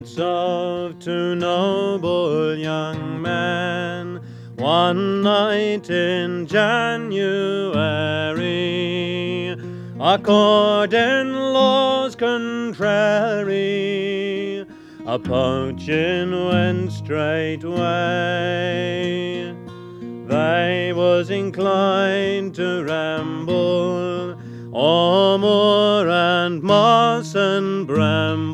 Of two noble young men, one night in January, according laws contrary, a poaching went straightway. They was inclined to ramble o'er moor and moss and bramble,